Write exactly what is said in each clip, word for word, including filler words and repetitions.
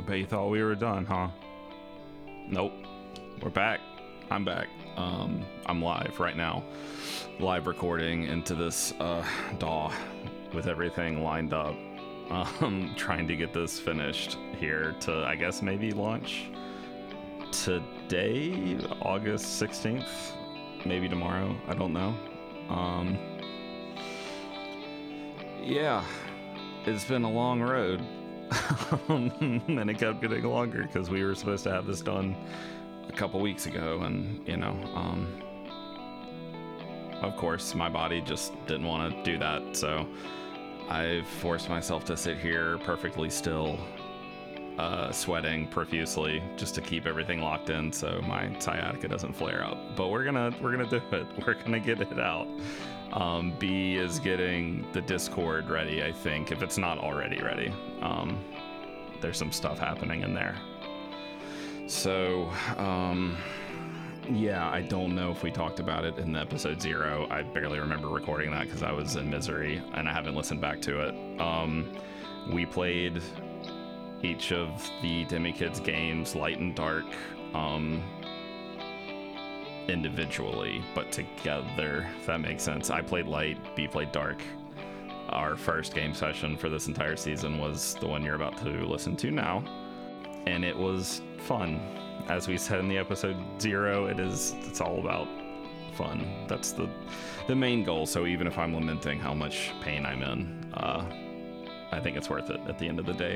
Bet you thought we were done, huh? Nope. We're back. I'm back. Um, I'm live right now. Live recording into this uh, D A W with everything lined up. Um, trying to get this finished here to, I guess, maybe launch today, August sixteenth. Maybe tomorrow. I don't know. Um, yeah. It's been a long road. And it kept getting longer because we were supposed to have this done a couple weeks ago, and you know, um, of course my body just didn't want to do that, so I forced myself to sit here perfectly still, uh, sweating profusely just to keep everything locked in so my sciatica doesn't flare up. But we're gonna we're gonna do it. We're gonna get it out. Um, B is getting the Discord ready, I think, if it's not already ready. Um, there's some stuff happening in there. So, um, yeah, I don't know if we talked about it in episode zero. I barely remember recording that because I was in misery and I haven't listened back to it. Um, we played each of the DemiKids games, Light and Dark, um, individually, but together, if that makes sense. I played Light, B played Dark. Our first game session for this entire season was the one you're about to listen to now, and it was fun. As we said in the episode zero, it is it's all about fun. That's the the main goal. So even if I'm lamenting how much pain I'm in, uh, I think it's worth it at the end of the day.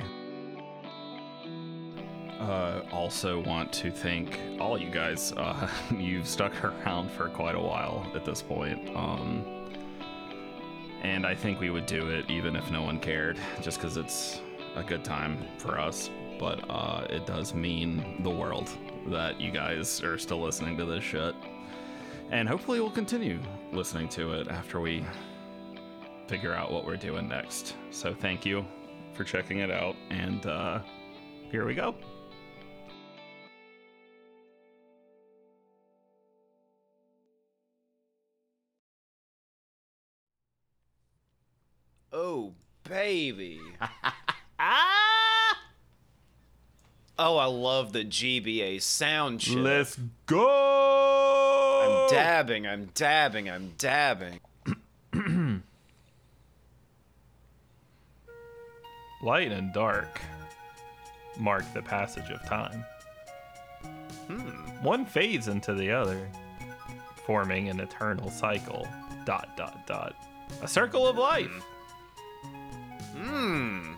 Uh, also want to thank all you guys. Uh, you've stuck around for quite a while at this point. Um, and I think we would do it even if no one cared, just because it's a good time for us. But uh, it does mean the world that you guys are still listening to this shit. And hopefully we'll continue listening to it after we figure out what we're doing next. So thank you for checking it out. And uh, here we go. Oh, baby. Ah! Oh, I love the G B A sound chip. Let's go! I'm dabbing, I'm dabbing, I'm dabbing. Light and dark mark the passage of time. Hmm. One fades into the other, forming an eternal cycle. Dot, dot, dot. A circle of life. Hmm.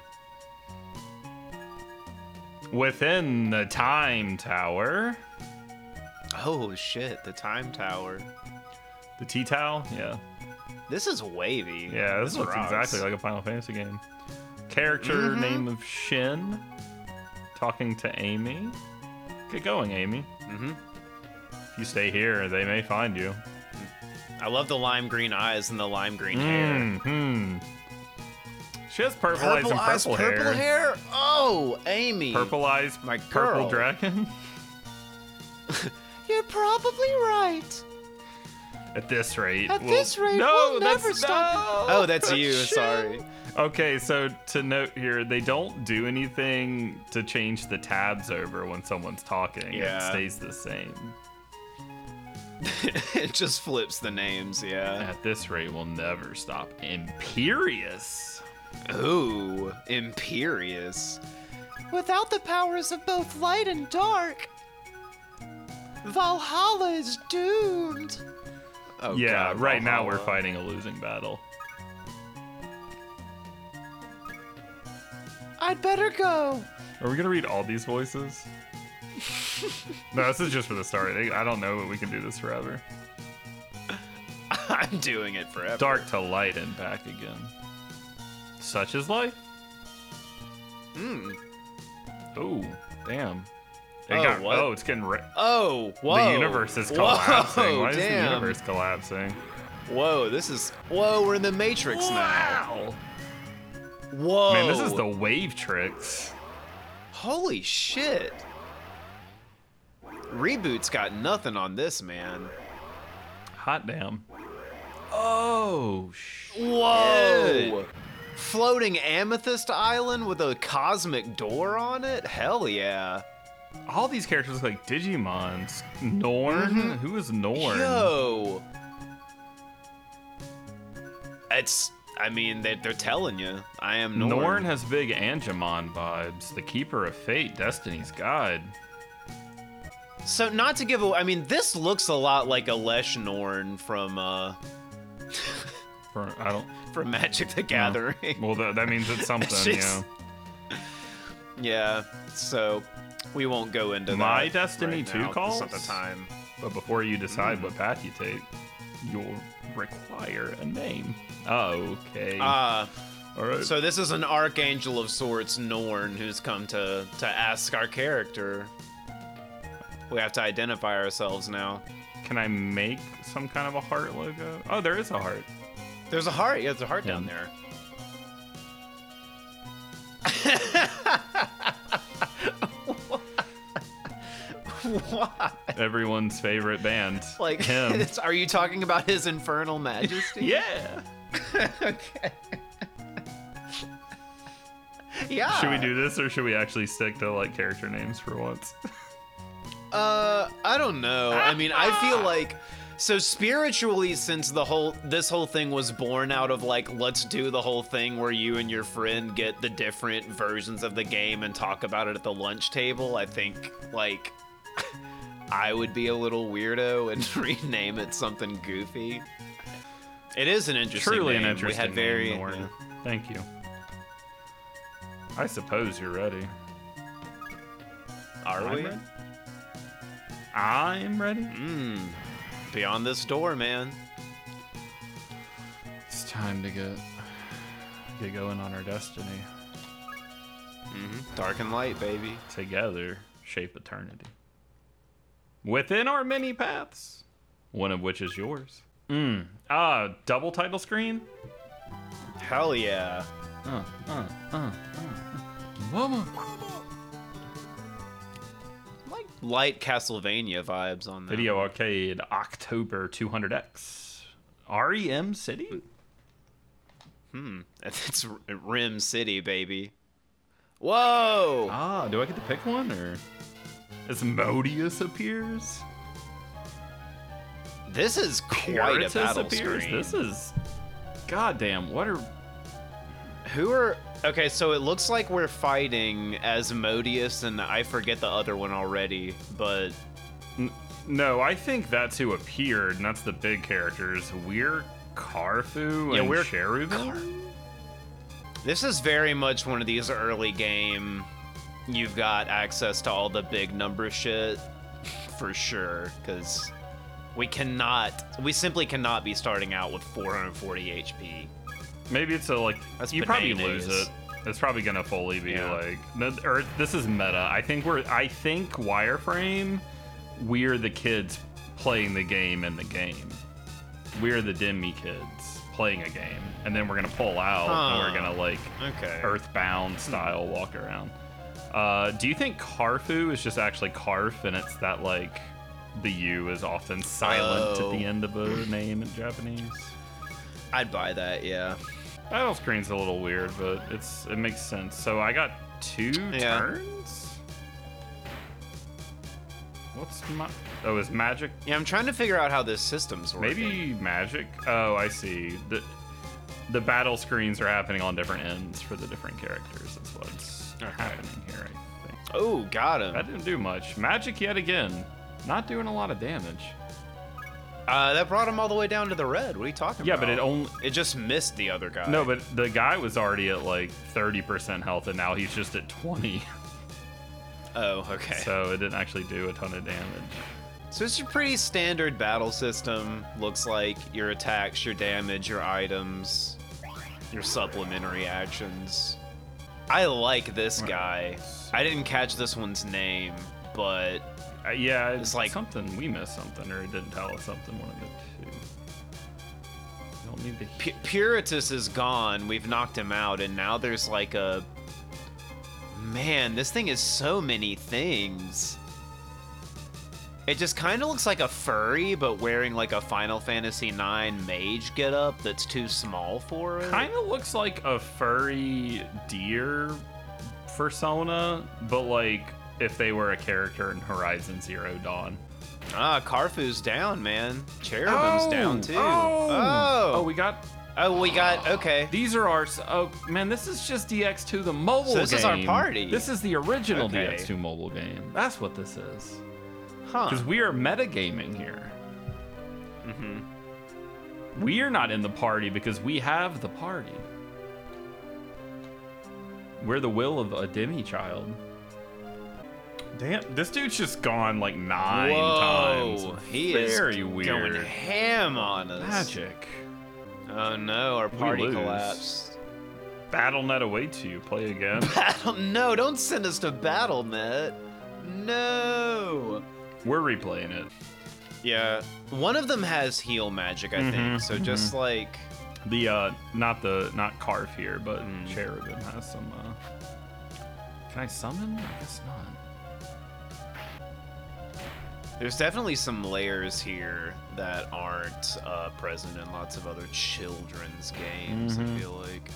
Within the time tower. Oh, shit, the time tower. The T-Towel? Yeah. This is wavy. Yeah, this, this looks rocks. exactly like a Final Fantasy game. Character Mm-hmm. name of Shin. Talking to Amy. Get going, Amy. Mm-hmm. If you stay here, they may find you. I love the lime green eyes and the lime green hair. Mm-hmm. She has purple, eyes and eyes, purple hair. purple hair? Oh, Amy. Purple eyes, My purple girl. dragon. You're probably right. At this rate. At we'll- this rate, no, we'll that's, never stop. no, Oh, that's you. Shit. Sorry. Okay, so to note here, they don't do anything to change the tabs over when someone's talking. Yeah. It stays the same. It just flips the names, yeah. At this rate, we'll never stop. Imperious. Ooh, Imperious. Without the powers of both light and dark, Valhalla is doomed. Oh, yeah, God, right now we're Valhalla. fighting a losing battle. I'd better go. Are we gonna read all these voices? No, this is just for the start. I don't know, but we can do this forever. I'm doing it forever. Dark to light and back again. Such is life. Hmm. Oh, damn. It Oh, got, what? oh, it's getting ri- Oh, whoa. The universe is Whoa, collapsing. Why is damn. the universe collapsing? Whoa, this is... Whoa, we're in the Matrix Wow. now. Whoa. Man, this is the wave tricks. Holy shit. Reboot's got nothing on this, man. Hot damn. Oh, shit. Whoa. floating amethyst island with a cosmic door on it? Hell yeah. All these characters look like Digimons. Norn? Mm-hmm. Who is Norn? Yo. It's, I mean, they, they're telling you. I am Norn. Norn has big Angemon vibes. The Keeper of Fate, Destiny's God. So, not to give away, I mean, this looks a lot like a Lesh Norn from, uh, For, I don't. from Magic the Gathering. Well, that, that means it's something, It's yeah. just- Yeah, so we won't go into My that. Destiny right two now, 'cause calls? It's not the time. But before you decide Mm. what path you take, you'll require a name. Okay. Uh, All right. so this is an Archangel of sorts, Norn, who's come to, to ask our character. We have to identify ourselves now. Can I make some kind of a heart logo? Oh, there is a heart. There's a heart. Yeah, there's a heart down Yeah. there. Why? Everyone's favorite band. Like, him. it's- are you talking about his infernal majesty? Yeah. Okay. Yeah. Should we do this or should we actually stick to like character names for once? Uh, I don't know. I mean, I feel like so spiritually, since the whole this whole thing was born out of like, let's do the whole thing where you and your friend get the different versions of the game and talk about it at the lunch table. I think like I would be a little weirdo and rename it something goofy. It is an interesting Truly name. an interesting We had very. name, Norn. yeah. Thank you. I suppose you're ready. Are I'm we? ready. I'm ready. Mmm. Beyond this door, man. It's time to get get going on our destiny. Mm-hmm. Dark and light, baby. Together, shape eternity. Within our many paths, one of which is yours. Mm. Ah, double title screen? Hell yeah. Uh, uh, uh, uh. Mama. Like light Castlevania vibes on that. Video Arcade, October two hundred X. R E M City? Hmm. It's R- Rim City, baby. Whoa! Ah, do I get to pick one, or Asmodeus appears? This is quite a Piratus battle appears? screen. This is... Goddamn, what are... Who are... Okay, so it looks like we're fighting Asmodeus, and I forget the other one already, but... N- no, I think that's who appeared, and that's the big characters. We're Carfu Yeah, and we're Cherubin? Car- This is very much one of these early game, you've got access to all the big number shit, for sure, because we cannot, we simply cannot be starting out with four hundred forty H P. Maybe it's a, like... That's you probably bananas. lose it. It's probably gonna fully be, Yeah. like... No, or this is meta. I think we're... I think Wireframe, we're the kids playing the game in the game. We're the Dimmy kids playing a game. And then we're gonna pull out, and we're Huh. gonna, like... Okay. Earthbound style walk around. Uh, do you think Carfu is just actually Carf and it's that like the U is often silent Oh. at the end of a name in Japanese? I'd buy that, yeah. Battle screen's a little weird, but it's it makes sense. So I got two Yeah. turns? What's my oh is magic Yeah, I'm trying to figure out how this system's working. maybe magic? Oh, I see. The the battle screens are happening on different ends for the different characters. That's what's Okay. happening here, I think. Oh, got him. That didn't do much. Magic yet again. Not doing a lot of damage. Uh, that brought him all the way down to the red. What are you talking Yeah, about? but it only... It just missed the other guy. No, but the guy was already at like thirty percent health, and now he's just at twenty. Oh, okay. So, So it didn't actually do a ton of damage. it's a pretty standard battle system. Looks like your attacks, your damage, your items, your supplementary actions. I like this guy. I didn't catch this one's name, but Uh, yeah, It's it's like- like something we missed something, or it didn't tell us something. One of the two. You don't need to. P- Puritus is gone. We've knocked him out, and now there's like a... Man, this thing is so many things. It just kind of looks like a furry, but wearing like a Final Fantasy nine mage getup that's too small for it. Kind of looks like a furry deer persona, but like if they were a character in Horizon Zero Dawn. Ah, Karfu's down, man. Cherubim's Oh, down too. oh. Oh. Oh, we got. Oh, we got okay. These are our. Oh man, this is just D X two, the mobile So this game. is our party. This is the original Okay. D X two mobile game. That's what this is. Huh. Because we are metagaming here. Mhm. We are not in the party because we have the party. We're the will of a demi-child. Damn, this dude's just gone like nine times. Whoa, he Very is weird. going ham on us. Magic. Oh no, our party lose. collapsed. BattleNet awaits you. Play again. Battle? No, don't send us to BattleNet. No. We're replaying it. Yeah, one of them has heal magic, I Mhm, think. So just like, The uh, not the not Carf here, but Mm. Cherubim has some. Uh... Can I summon? I guess not. there's definitely some layers here that aren't uh, present in lots of other children's games. Mhm. I feel like.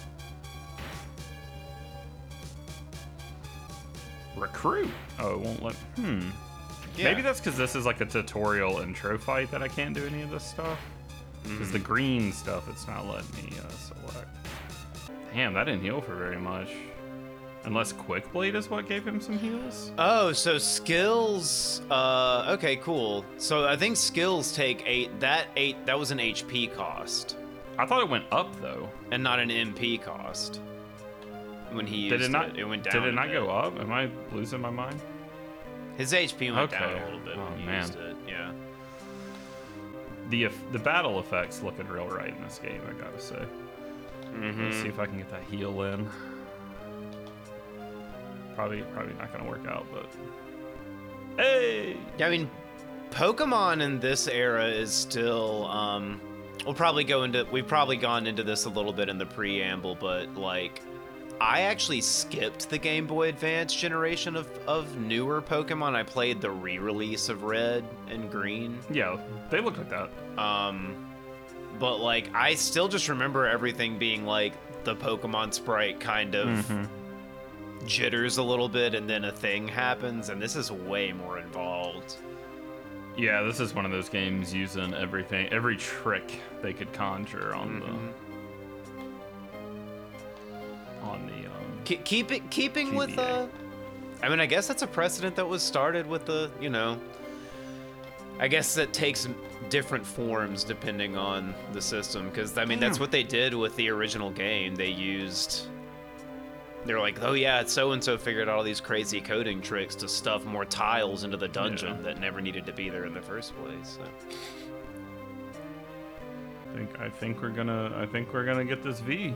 Recruit. Oh, it won't let. Hmm. Yeah. Maybe that's because this is like a tutorial intro fight that I can't do any of this stuff. Because the green stuff, it's not letting me uh, select. Damn, that didn't heal for very much. Unless Quick Blade is what gave him some heals? Oh, so skills. Uh, okay, cool. So I think skills take eight. That eight. That was an H P cost, I thought it went up though. and not an M P cost. When he used Did it not? it, it went down. Did a it not bit. go up? Am I losing my mind? His H P went down Okay. a little bit Oh, when he man. used it. Yeah. The eff- the battle effects looking real right in this game, I gotta say. Mm-hmm. Let's see if I can get that heal in. Probably probably not gonna work out, but hey! Yeah, I mean, Pokemon in this era is still. Um, we'll probably go into. We've probably gone into this a little bit in the preamble, but like, I actually skipped the Game Boy Advance generation of of newer Pokemon. I played the re-release of Red and Green. Yeah, they look like that. Um, but like, I still just remember everything being like the Pokemon sprite kind of Mhm. jitters a little bit, and then a thing happens, and this is way more involved. Yeah, this is one of those games using everything, every trick they could conjure on Mhm. the on the. Um, Ke- Keep it keeping with G B A. uh I mean, I guess that's a precedent that was started with the, you know, I guess that takes different forms depending on the system, because I mean that's what they did with the original game. They used they're like, oh yeah, so and so figured out all these crazy coding tricks to stuff more tiles into the dungeon Yeah. that never needed to be there in the first place. So. I think I think we're gonna I think we're gonna get this V.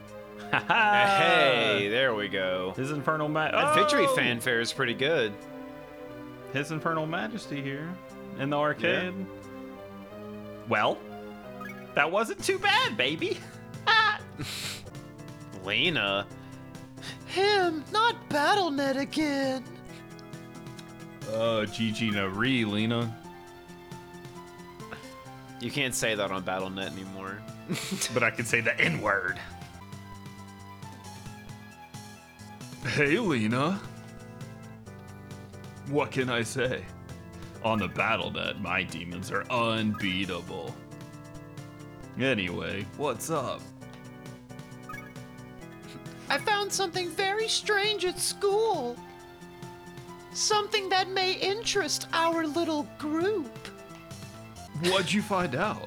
Hey, there we go. His infernal ma- That victory Oh! fanfare is pretty good. His infernal majesty here in the arcade. Well, that wasn't too bad, baby. Lena. Him, not BattleNet again. Uh, G G no re, Lena. You can't say that on BattleNet anymore. But I could say the N word. Hey, Lena. What can I say? On the BattleNet, my demons are unbeatable. Anyway, what's up? I found something very strange at school. Something that may interest our little group. What'd you find out?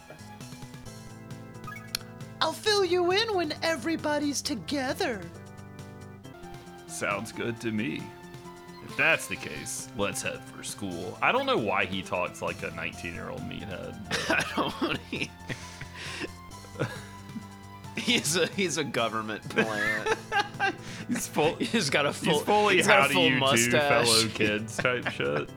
I'll fill you in when everybody's together. Sounds good to me. If that's the case, let's head for school. I don't know why he talks like a nineteen-year-old meathead. but- I don't want to. He's a he's a government plant. He's full. He's got a full. He's fully he's got how a do full you do, mustache. fellow kids type shit.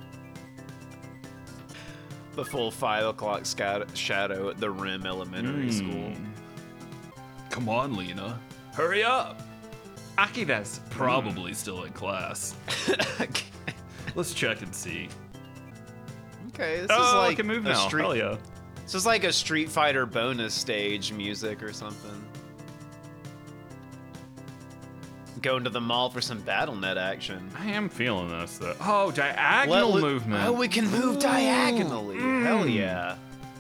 The full five o'clock scat- shadow at the Rim Elementary Mm. School. Come on, Lena. Hurry up. Akida's probably still in class. Let's check and see. Okay, this oh, is like I can move a now. Street, Hell yeah. This is like a Street Fighter bonus stage music or something. Going to the mall for some BattleNet action. I am feeling this though. Oh, diagonal Let- movement. Oh, we can move diagonally. Hell yeah.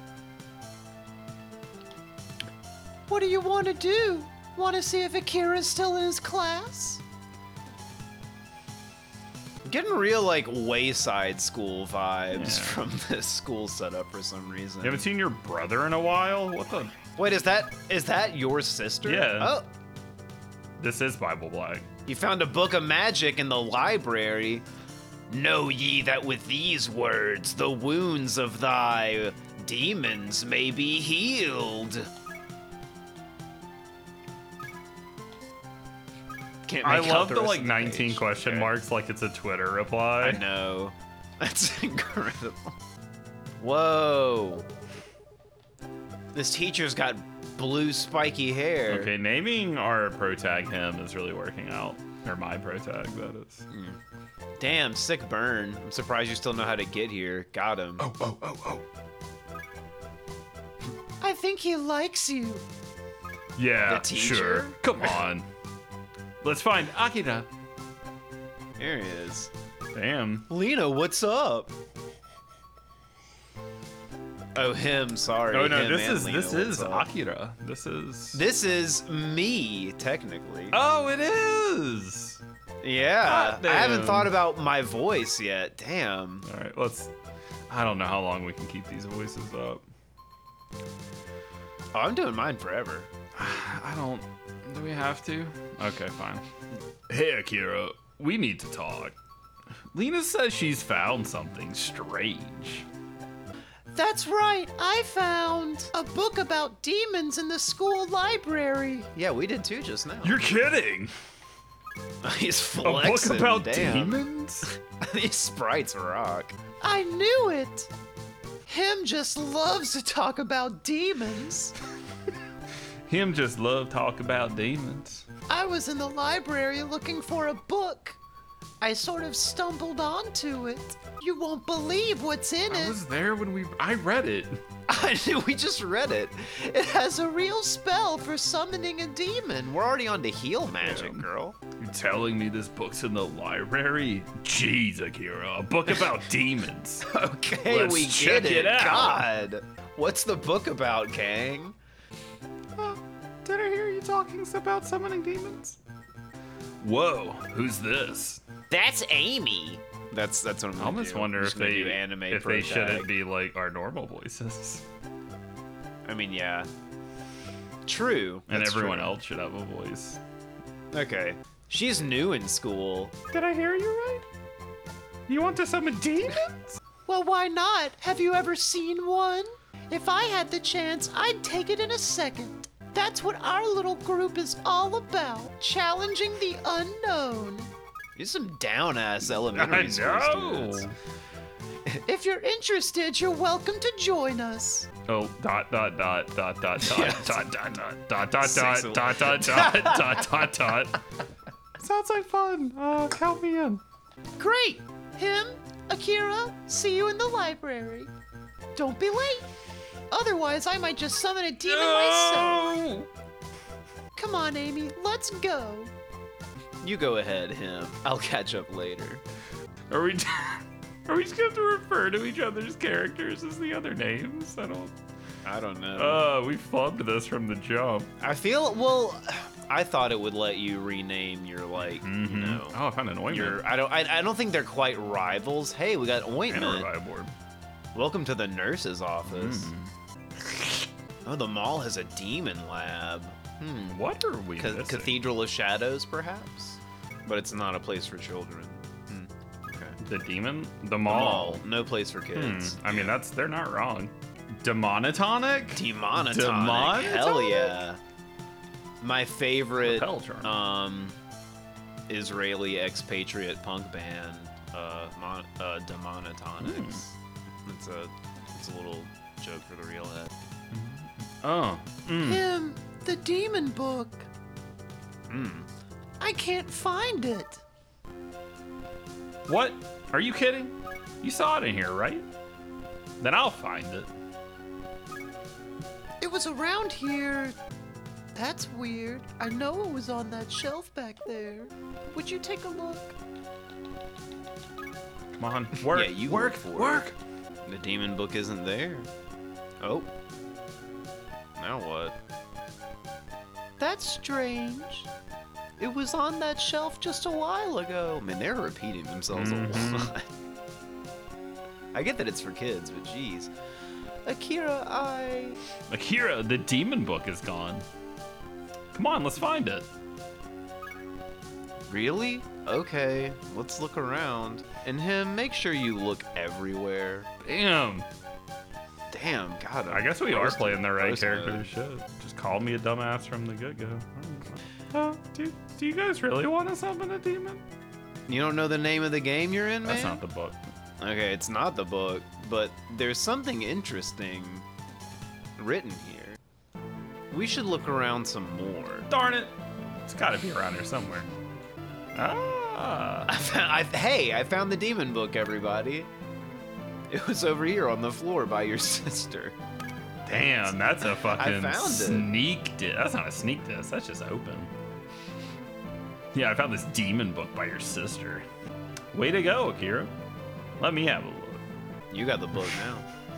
What do you want to do? Want to see if Akira's still in his class? Getting real like Wayside School vibes Yeah. from this school setup for some reason. You haven't seen your brother in a while? What the? Wait, is that is that your sister? Yeah. Oh, This is Bible Black. you found a book of magic in the library. Know ye that with these words the wounds of thy demons may be healed. Can't I make out love the rest like of nineteen page. question Okay. marks like it's a Twitter reply. I know. That's incredible. Whoa. This teacher's got blue spiky hair. Okay, naming our pro tag him is really working out. Or my pro tag, that is. Damn, sick burn. I'm surprised you still know how to get here. Got him. Oh, oh, oh, oh. I think he likes you. Yeah, The teacher? sure. Come on. Let's find Akira. There he is. Damn. Lena, what's up? Oh, him. Sorry. Oh no, him this and is Lena, this what's is up? Akira. This is. This is me, technically. Oh, it is. yeah. God I haven't damn. thought about my voice yet. Damn. All right, let's. I don't know how long we can keep these voices up. Oh, I'm doing mine forever. I don't. Do we have to? Okay, fine. Hey, Akira, we need to talk. Lena says she's found something strange. That's right. I found a book about demons in the school library. Yeah, we did too just now. You're kidding? He's A book flexing. about Damn. demons? These sprites rock. I knew it. Him just loves to talk about demons. Him just love talk about demons. I was in the library looking for a book. I sort of stumbled onto it. You won't believe what's in I it. was there when we. I read it. I knew we just read it. It has a real spell for summoning a demon. We're already on to heal magic, Yeah. girl. You telling me this book's in the library? Jeez, Akira, a book about demons. Okay, Let's we check get it out. God. What's the book about, gang? Did I hear you talking about summoning demons? Whoa, who's this? That's Amy. That's that's what I'm I gonna almost do. wonder I'm if just gonna they do anime if pro they tag. shouldn't be like our normal voices, I mean, yeah. True. and that's everyone true. else should have a voice. Okay. She's new in school. Did I hear you right? You want to summon demons? Well, why not? Have you ever seen one? If I had the chance, I'd take it in a second. That's what our little group is all about, challenging the unknown. These some down ass elementary I school know. students. If you're interested, you're welcome to join us. Oh, dot dot dot dot dot dot Yeah. dot dot dot dot dot Six dot dot dot dot dot dot dot. Sounds like fun. Uh, count me in. Great! Him, Akira, see you in the library. Don't be late. Otherwise, I might just summon a demon myself. No! Come on, Amy, let's go. You go ahead, him. I'll catch up later. Are we? Are we just going to refer to each other's characters as the other names? I don't. I don't know. Uh, we flubbed this from the jump. I feel well. I thought it would let you rename your like, you know, Oh, I found an ointment. your. I don't. I, I don't think they're quite rivals. Hey, we got and a ointment. revive board. Welcome to the nurse's office. Mm. Oh, the mall has a demon lab. Hmm. What are we Ca- missing? Cathedral of Shadows, perhaps, but it's not a place for children. Hmm. Okay. The demon? The The mall. mall, no place for Hmm. kids. I mean, that's they're not wrong. Demonatonic? Demonatonic. Demonatonic? Hell yeah. My favorite Lapel charm. um Israeli expatriate punk band, uh, Mon- uh Demonatonics. It's a it's a little joke for the real head. Oh. Mm. Him, the demon book. Hmm. I can't find it. What? Are you kidding? You saw it in here, right? Then I'll find it. It was around here. That's weird. I know it was on that shelf back there. Would you take a look? Come on, work, Yeah, you work, look for work. it. The demon book isn't there. Oh. Now what? That's strange. It was on that shelf just a while ago. I mean, they're repeating themselves Mhm. a lot. I get that it's for kids, but geez. Akira, I... Akira, the demon book is gone. Come on, let's find it. Really? Okay, let's look around. And him, make sure you look everywhere. Damn. Damn, God. I guess we are roasted- playing the right roasted. character. Shit. Just called me a dumbass from the get-go. Uh, do, do you guys really want to summon a demon? You don't know the name of the game you're in, man? That's not the book. Okay, it's not the book, but there's something interesting written here. We should look around some more. Darn it. It's got to be around here somewhere. Ah. I found, I, hey, I found the demon book, everybody. It was over here on the floor by your sister. Damn, that's a fucking found it. sneak diss. That's not a sneak diss. That's just open. Yeah, I found this demon book by your sister. Way to go, Akira. Let me have a look. You got the book now.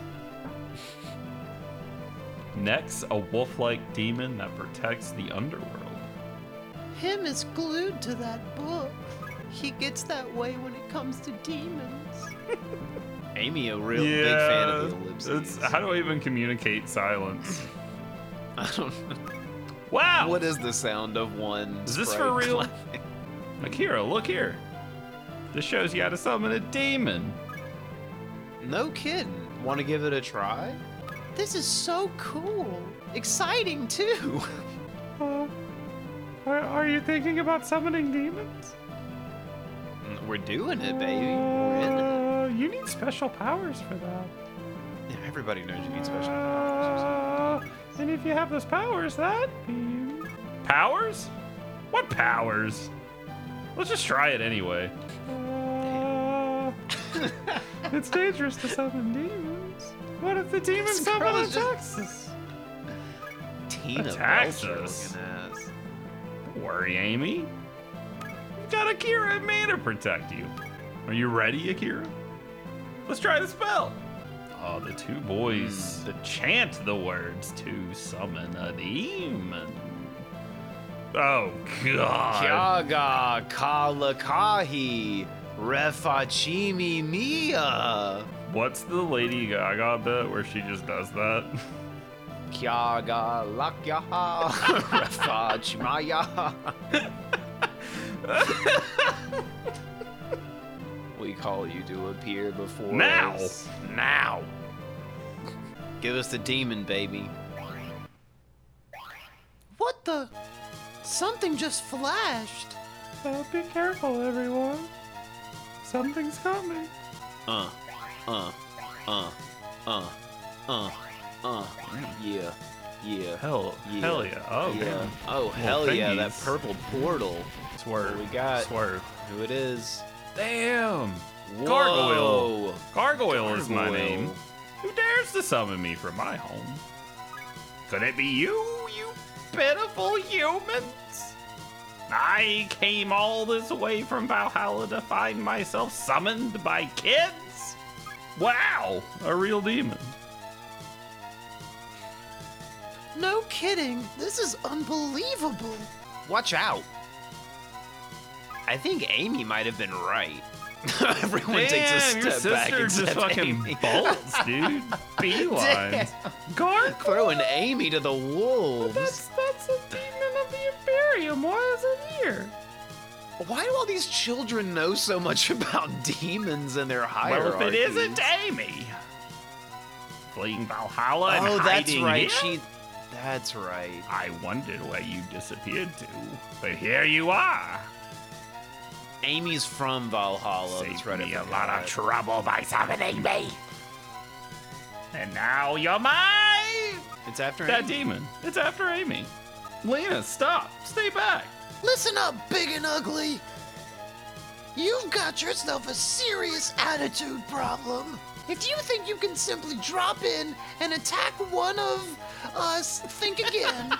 Next, a wolf-like demon that protects the underworld. Him is glued to that book. He gets that way when it comes to demons. Amy, a real big fan of the ellipses. It's, how do I even communicate silence? I don't know. Wow! What is the sound of one? Is this sprite for real? clapping? Akira, look here. This shows you how to summon a demon. No kidding. Want to give it a try? This is so cool. Exciting, too. Uh, are, are you thinking about summoning demons? We're doing it, baby. We're in it. Uh, you need special powers for that. Yeah, everybody knows you need special powers. Uh, and if you have those powers, that means... Powers? What powers? Let's just try it anyway. Uh, it's dangerous to summon demons. What if the demon This summon girl is just- attacks us? Tina Attacks Belcher us. looking ass. Don't worry, Amy. You've got Akira and me to protect you. Are you ready, Akira? Let's try the spell. Oh, the two boys Hmm. chant the words to summon a demon. Oh, God. Kyaga Kalakahi Refachimi Mia. What's the Lady Gaga bit where she just does that? Kyaga Lakyaha Refachimaya. We call you to appear before Now. us. Now. Give us the demon, baby. What the? Something just flashed. Uh, be careful, everyone. Something's coming. Uh, uh, uh, uh, uh, uh. Yeah, yeah. Hell, Yeah. hell yeah. Oh, yeah. man. Oh, hell Well, yeah, that thingies. purple portal. Swerve. What we got? Swerve. Who it is? Damn. Whoa. Gargoyle. Gargoyle is my Gargoyle. name. Who dares to summon me from my home? Could it be you, you pitiful humans? I came all this way from Valhalla to find myself summoned by kids? Wow, a real demon. No kidding. This is unbelievable. Watch out. I think Amy might have been right. Everyone takes a Damn, your step back sister just except fucking Amy. bolts, dude. Beelines. Gargoyle. Throwing Amy to the wolves. That's, that's a demon of the Imperium. Why is it here? Why do all these children know so much about demons and their hierarchies? Well, if it isn't Amy. Fleeing Valhalla and Oh, that's hiding right. here? She. That's right. I wondered where you disappeared to, but here you are. Amy's from Valhalla. Saved That's right. I me a forgot. lot of trouble by summoning me. And now you're mine. It's after That Amy. demon. It's after Amy. Lena, stop. Stay back. Listen up, big and ugly. You've got yourself a serious attitude problem. If you think you can simply drop in and attack one of us, think again.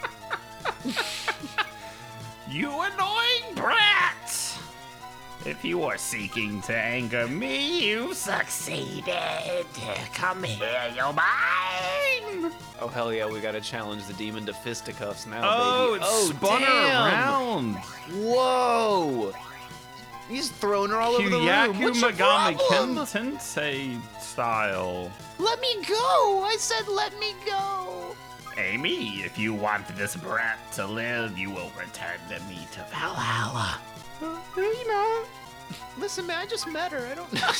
You annoying brat! If you are seeking to anger me, you've succeeded. Come here, you're mine! Oh, hell yeah, we gotta challenge the demon to fisticuffs now, Oh, baby. it's oh, spun her damn. around. Whoa! He's throwing her all over the room. Kyaku What's your Megami problem? Tensei style. Let me go! I said let me go! Amy, if you want this brat to live, you will return to me to Valhalla. Lena! Listen, man, I just met her. I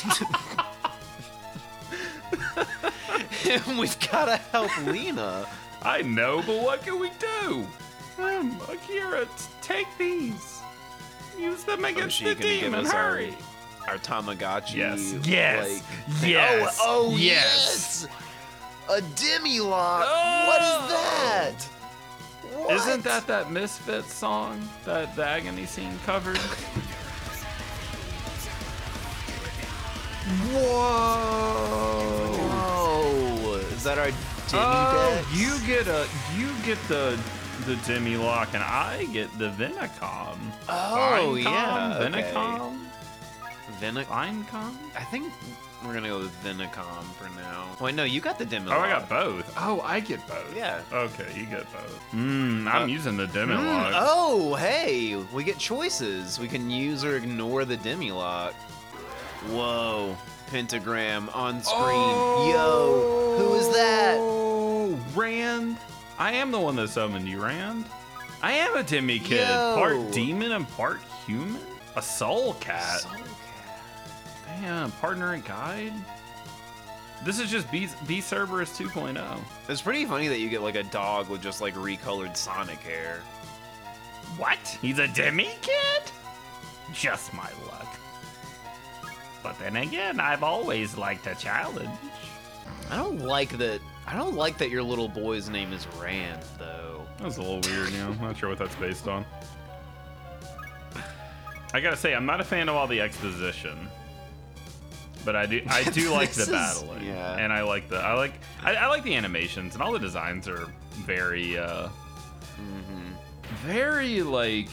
don't know. We've gotta help Lena. I know, but what can we do? Um, Akira, t- take these. Use them Oh, against she the gonna give demon. us our, Hurry. our Tamagotchi? Yes. Yes. Like, Yes. Oh, oh Yes. yes. A Demi-Lock. Oh. What is that? What? Isn't that that Misfits song that the Agony Scene covered? Whoa! Whoa! Is that our Demi Oh, Dex? you get a you get the the Demi-Lock and I get the Venacom. Oh, Finecom, yeah, okay. Venacom. Vinic- Finecom. I think we're gonna go with Vinicom for now. Wait, no, you got the Demi. Oh, I got both. Oh, I get both. Yeah. Okay, you get both. Mmm, I'm Uh, using the Demi-Lock. Mm, oh, hey, we get choices. We can use or ignore the Demi-Lock. Whoa, pentagram on screen. Yo, who is that? Oh, Rand. I am the one that summoned you, Rand. I am a Demi kid, Yo. part demon and part human. A soul cat. Soul Cat. Damn, partner and guide. This is just B, B Cerberus two point oh. It's pretty funny that you get like a dog with just like recolored Sonic hair. What? He's a Demi kid? Just my luck. But then again, I've always liked a challenge. I don't like that. I don't like that your little boy's name is Rand, though. That was a little weird, you know. I'm not sure what that's based on. I gotta say, I'm not a fan of all the exposition, but I do I do like the This is- battling, yeah. and I like the I like I, I like the animations, and all the designs are very uh, very like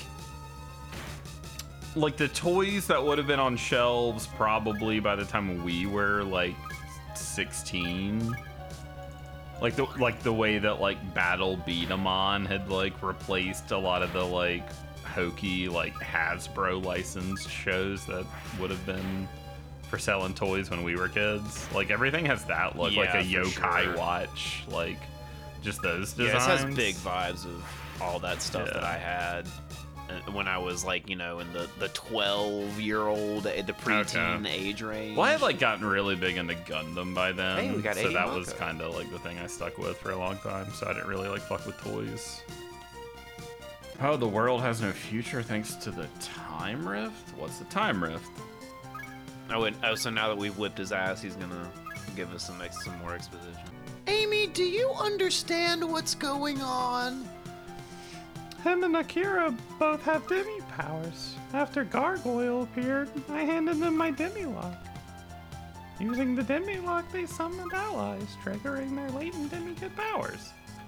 like the toys that would have been on shelves probably by the time we were like sixteen. Like the like the way that like Battle Beat 'em On had like replaced a lot of the like hokey like Hasbro licensed shows that would have been for selling toys when we were kids. Like everything has that look, like Yeah, a for yokai sure. watch, like just those Yeah, designs. this has big vibes of all that stuff that Yeah. I had uh, when I was like, you know, in the the twelve year old, the preteen Okay. age range. Well, I had like gotten really big into Gundam by then, Hey, we got so eighty that was Mako. kind of like the thing I stuck with for a long time. So I didn't really like fuck with toys. Oh, the world has no future thanks to the time rift. What's the time rift? I went. Oh, so now that we've whipped his ass, he's gonna give us some ex- some more exposition. Amy, do you understand what's going on? Him and Akira both have Demi powers. After Gargoyle appeared, I handed them my Demi-Lock. Using the Demi-Lock, they summoned allies, triggering their latent Demi-Kid powers.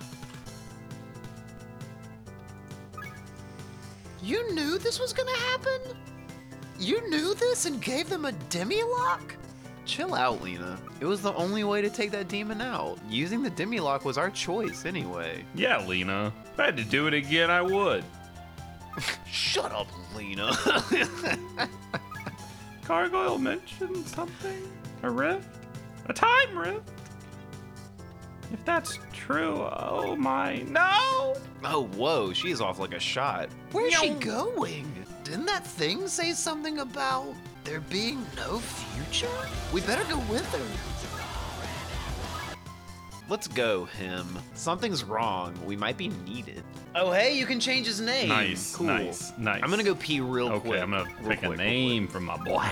You knew this was gonna happen? You knew this and gave them a Demi-Lock? Chill out, Lena. It was the only way to take that demon out. Using the Demi-Lock was our choice anyway. Yeah, Lena. If I had to do it again, I would. Shut up, Lena. Gargoyle mentioned something? A rift? A time rift? If that's true, oh my, no! Oh, whoa, she's off like a shot. Where's she going? Didn't that thing say something about there being no future? We better go with her. Let's go, him. Something's wrong. We might be needed. Oh, hey, you can change his name. Nice, cool. nice, nice. I'm gonna go pee real Okay, quick. I'm gonna Real pick quick, a real name from my boy.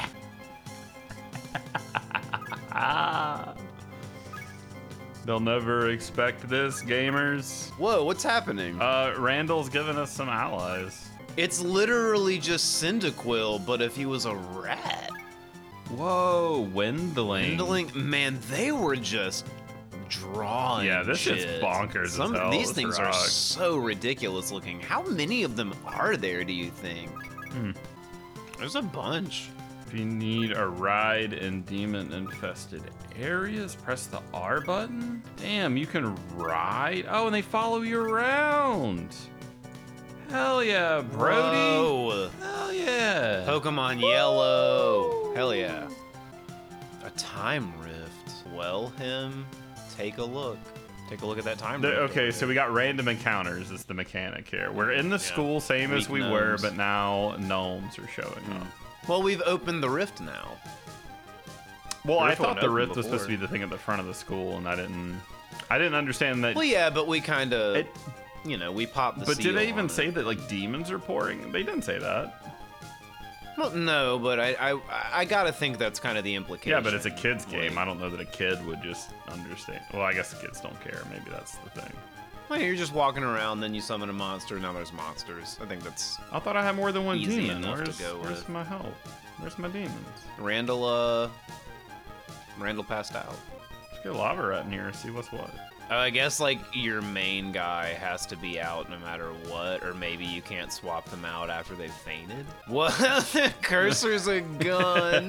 They'll never expect this, gamers. quick. Whoa, what's happening? Uh, Randall's giving us some allies. it's literally just Cyndaquil, but if he was a rat. Whoa, Windling. Windling, man, they were just drawing. Yeah, this shit. is bonkers as Some hell, of these this things are rock. so ridiculous looking. How many of them are there, do you think? Hmm. There's a bunch. If you need a ride in demon-infested areas, press the R button. Damn, you can ride? Oh, and they follow you around. Hell yeah, Brody. Whoa. Hell yeah. Pokemon Yellow. Hell yeah. A time rift. Well, him, take a look. Take a look at that time The- rift. okay, over so there. we got random encounters is the mechanic here. We're in the school, same as Weak we were, gnomes. but now gnomes are showing up. Well, we've opened the rift now. Well, I Rift thought wasn't the open rift was supposed to be before. the thing at the front of the school, and I didn't, I didn't understand that. Well, yeah, but we kind of, It- you know, we popped the but seal did they on even it. say that like demons are pouring? They didn't say that. Well, no, but I, I, I gotta think that's kind of the implication. Yeah, but it's a kid's game. Like- I don't know that a kid would just understand. Well, I guess the kids don't care. Maybe that's the thing. Well, you're just walking around, then you summon a monster. Now there's monsters. I think that's I thought I had more than one Easy demon. enough to Where's, go where's with. my help? Where's my demons? Randall. Uh, Randall passed out. Let's get a lava rat in here and see what's what. Uh, I guess like your main guy has to be out no matter what, or maybe you can't swap them out after they've fainted. What? The cursor's a gun.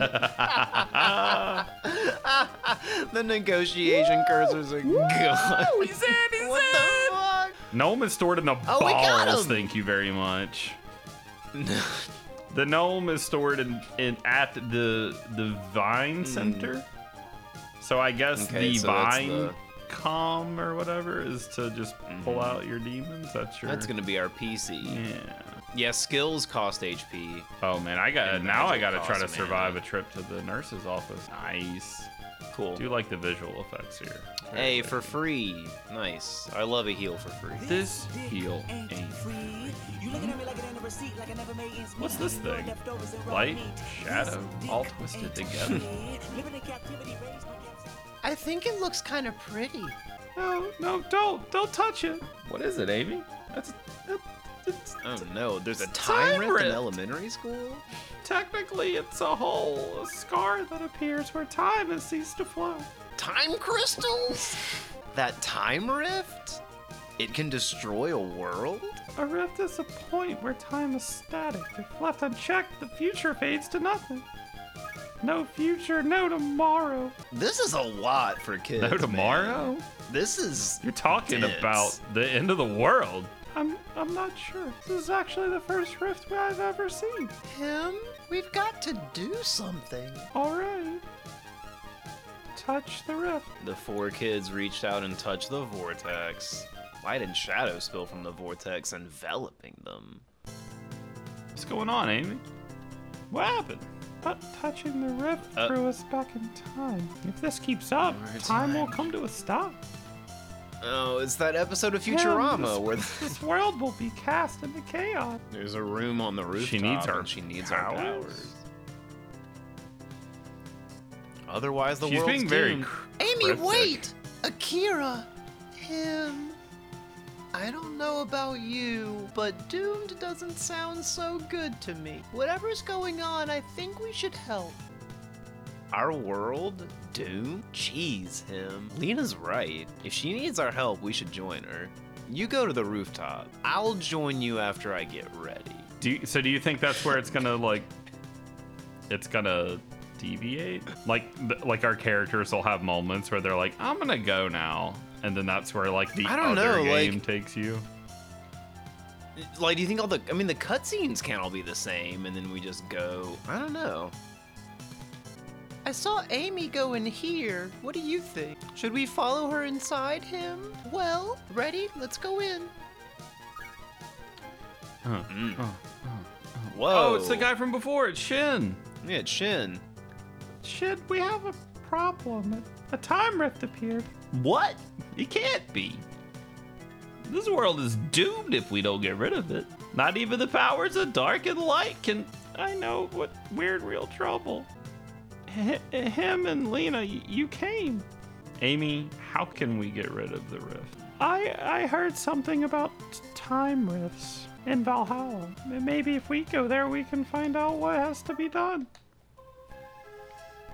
The negotiation cursor's a gun. He's in, he's What the fuck? Gnome is stored in the Oh, we got balls. him! Thank you very much. The gnome is stored in, in at the the Vine Center. So I guess Hmm. Okay, the so that's Vine the- com or whatever is to just pull out your demons. That's your. That's gonna be our P C. Yeah. Yeah, skills cost H P. Oh man, I got And now. I magic got to try to costs survive mana. a trip to the nurse's office. Nice. Cool. Do like the visual effects here. Hey, for free. Nice. I love a heal for free. This heal ain't free. What's this thing? Light, shadow, all twisted together. I think it looks kind of pretty. No, no, don't, don't touch it. What is it, Amy? That's. That, it's, Oh no, there's a Time time rift in rift. elementary school? Technically, it's a hole, a scar that appears where time has ceased to flow. Time crystals? That time rift? It can destroy a world? A rift is a point where time is static. If left unchecked, the future fades to nothing. No future, no tomorrow. This is a lot for kids. no man. tomorrow? This is You're talking dense. about the end of the world. I'm, I'm not sure. This is actually the first rift I've ever seen. Him? We've got to do something. All right. Touch the rift. The four kids reached out and touched the vortex. Light and shadow spill from the vortex, enveloping them. What's going on, Amy? What happened? But touching the rift Uh. threw us back in time. If this keeps up, More time will time. come to a stop. Oh, it's that episode of Yeah, Futurama this, where this world will be cast into chaos. there's a room on the rooftop. She needs our and she needs our powers? powers. Otherwise, the She's world's being very. doomed. cr- Amy, cryptic. wait! Akira! Him. I don't know about you, but doomed doesn't sound so good to me. Whatever's going on, I think we should help. Our world doomed? Jeez, him. Lena's right. If she needs our help, we should join her. You go to the rooftop. I'll join you after I get ready. Do you, so? Do you think that's where it's gonna like? It's gonna deviate. Like, th- like our characters will have moments where they're like, "I'm gonna go now," and then that's where like the I don't other know, like- game takes you. Like, do you think all the? I mean, the cutscenes can't all be the same, and then we just go. I don't know. I saw Amy go in here. What do you think? Should we follow her inside him? Well, ready? Let's go in. Huh. Mm. Oh, Whoa. oh, it's the guy from before. It's Shin. Yeah, it's Shin. Shit, we have a problem. A, a time rift appeared. What? It can't be. This world is doomed if we don't get rid of it. Not even the powers of dark and light can. I know what weird real trouble. H- him and Lena, y- you came. Amy, how can we get rid of the rift? I I heard something about t- time rifts in Valhalla. M- Maybe if we go there, we can find out what has to be done.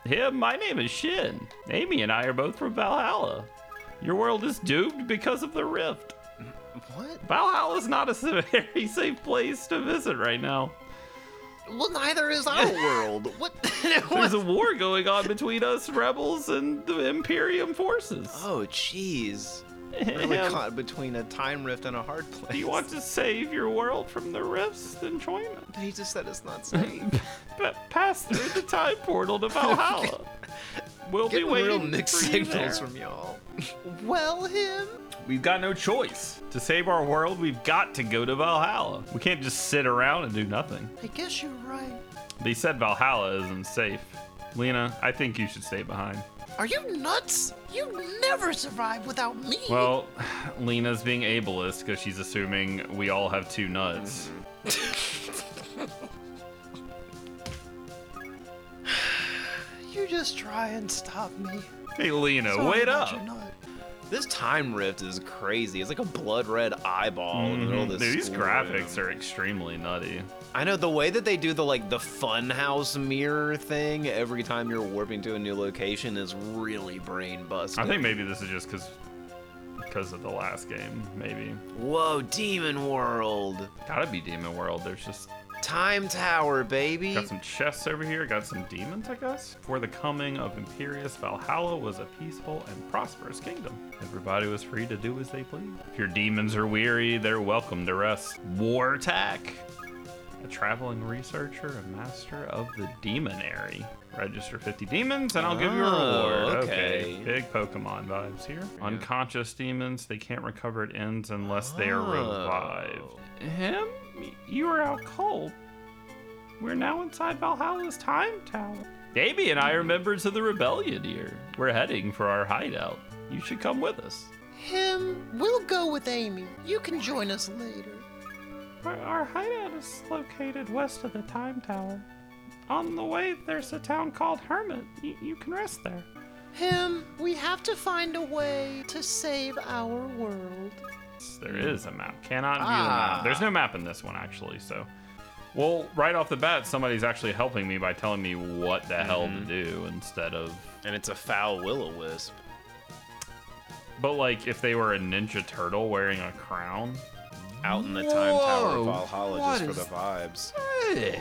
Him, my name is Shin. Amy and I are both from Valhalla. Your world is doomed because of the rift. What? Valhalla is not a very safe place to visit right now. Well, neither is our world. What? There's a war going on between us rebels and the Imperium forces. Oh, jeez. Him, Really caught between a time rift and a hard place. do you want to save your world from the rifts? Then join us. He just said it's not safe. Pa- pass through the time portal to Valhalla. We'll be Getting waiting real mixed for you signals there. from y'all. Well, him. We've got no choice. To save our world, we've got to go to Valhalla. We can't just sit around and do nothing. I guess you're right. They said Valhalla isn't safe. Lena, I think you should stay behind. Are you nuts? You never survive without me. Well, Lena's being ableist because she's assuming we all have two nuts. You just try and stop me. Hey, Lena, Sorry wait about up. your nut. This time rift is crazy. It's like a blood red eyeball in the middle of this. Dude, these schoolroom. graphics are extremely nutty. I know the way that they do the like the funhouse mirror thing every time you're warping to a new location is really brain busting. I think maybe this is just because because of the last game, maybe. Whoa, Demon World, Gotta be Demon World. There's just Time Tower, baby. got some chests over here, got some demons, I guess. Before the coming of Imperius, Valhalla was a peaceful and prosperous kingdom. Everybody was free to do as they pleased. If your demons are weary, they're welcome to rest. Wartack, a traveling researcher, a master of the demonary. Register fifty demons and I'll give you a Oh, reward. okay. Big Pokemon vibes here. Unconscious demons, they can't recover at ends unless they are Oh. revived. Him? You are out cold. We're now inside Valhalla's time tower. Davey and I are members of the rebellion here. We're heading for our hideout. You should come with us. Him. We'll go with Amy. You can join us later. Our, our hideout is located west of the Time Tower. On the way, there's a town called Hermit. Y- you can rest there. Him. We have to find a way to save our world. There is a map. Cannot view the Ah. map. There's no map in this one, actually, so... Well, right off the bat, somebody's actually helping me by telling me what the hell to do instead of... And it's a foul will-o-wisp. But, like, if they were a Ninja Turtle wearing a crown... Out in the Time Tower of Whoa, Valhalla what just for is the vibes. this?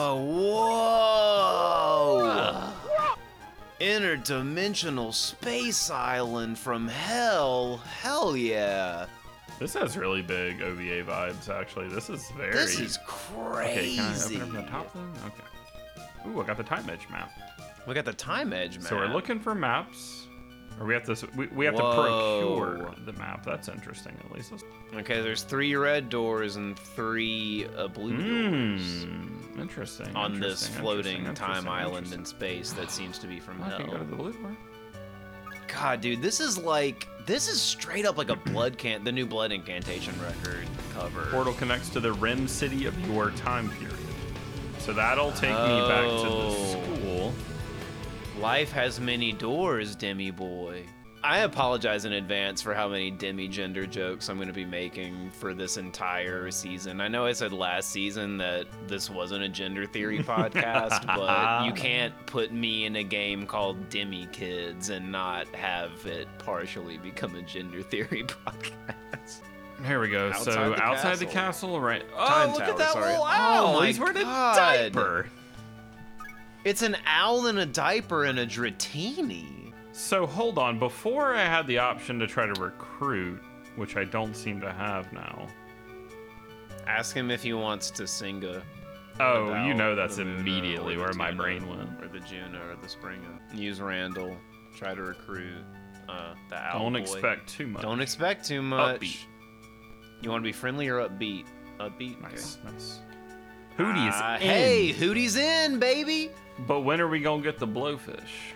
Oh, whoa! Interdimensional space island from hell. Hell yeah. This has really big O V A vibes, actually. This is very... This is Okay, can I crazy. open it from the top then? Okay. Ooh, I got the Time Edge map. We got the time edge, man. So we're looking for maps. Or we have to we, we have Whoa. to procure the map. That's interesting, at least. Okay, there's three red doors and three uh, blue doors Hmm. Interesting. on this interesting, floating interesting, time interesting, island in interesting. space that seems to be from I can go to hell. the blue door. God, dude, this is like this is straight up like a blood can the new blood incantation record cover. Portal connects to the Rim City of your time period. So that'll take me back to Oh. the school. Life has many doors, Demi boy. I apologize in advance for how many demi-gender jokes I'm going to be making for this entire season. I know I said last season that this wasn't a gender theory podcast, but you can't put me in a game called Demi Kids and not have it partially become a gender theory podcast. Here we go. so Outside the outside the castle. castle, right? Oh, Time look tower, at that sorry. little Oh owl. my He's wearing a God. diaper. It's an owl in a diaper and a Dratini. So hold on. Before I had the option to try to recruit, which I don't seem to have now. Ask him if he wants to sing a Oh, about you know that's the Luna immediately or the where my Tuna brain went. Or the Juno or the Springa. Use Randall. Try to recruit uh, the owl Don't boy. expect too much. Don't expect too much. Upbeat. You want to be friendly or upbeat? Upbeat. Nice, nice. Hootie's Ah, in. hey, Hootie's in, baby. But when are we gonna get the blowfish?